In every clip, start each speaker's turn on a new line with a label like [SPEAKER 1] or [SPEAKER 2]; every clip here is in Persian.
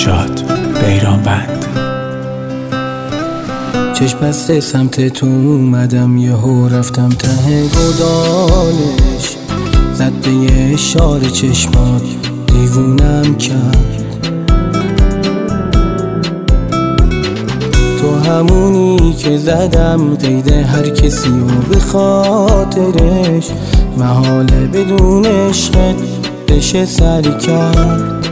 [SPEAKER 1] نژاد بیرانوند.
[SPEAKER 2] چشم بسته سمت تو اومدم، یهو رفتم ته گودالش، زد به یه اشاره چشمات دیوونم کرد. تو همونی که زدم قید هر کسی و به خاطرش محاله بدون عشقت بشه سر کرد.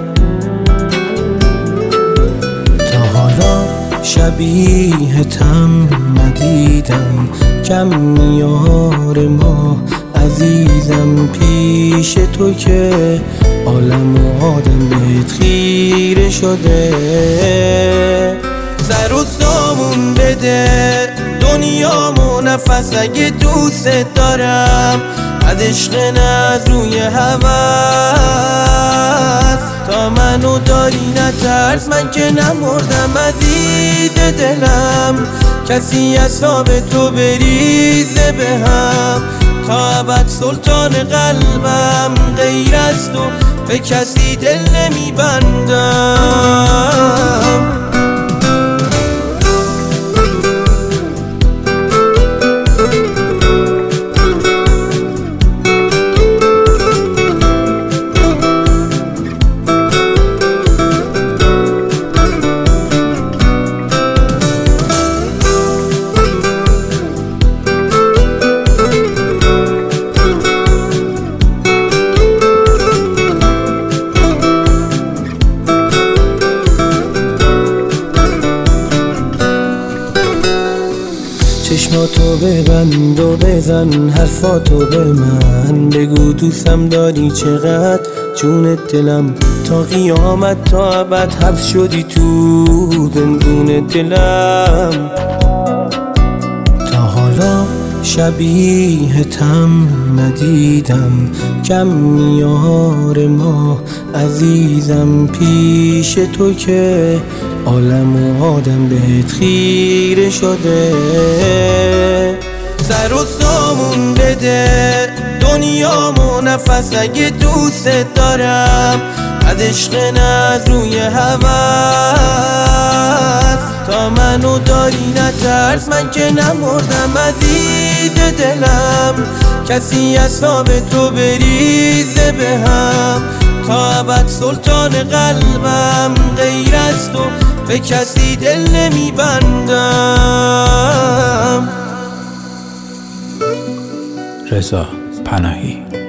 [SPEAKER 2] تا حالا شبیهتم ندیدم، کم میار ما عزیزم پیش تو که عالم و آدم بهت خیره شده. سر و سامون بده دنیامو نفس اگه دوست دارم، از عشق نه از روی هوس. تا منو داری نترس، من که نمردم عزیز دلم، کسی اصحاب تو بریزه به هم. تا ابد سلطان قلبم، غیر از تو به کسی دل نمیبندم. چشماتو ببند و بزن حرفاتو به من بگو، دوستم داری چقدر جون دلم، تا قیامت تا ابد حبس شدی تو زندون دلم. تا حالا شبیهتم ندیدم، کم میار ما عزیزم پیش تو که عالم و آدم بهت خیره شده. سر و سامون بده دنیامو نفس اگه دوست دارم، از عشق نه از روی هوس. تا منو داری نترس، من که نمردم عزیز دلم، کسی اصحاب تو بریزه به هم. تا ابد سلطان قلبم، غیر از تو به کسی دل نمیبندم.
[SPEAKER 1] رضا پناهی.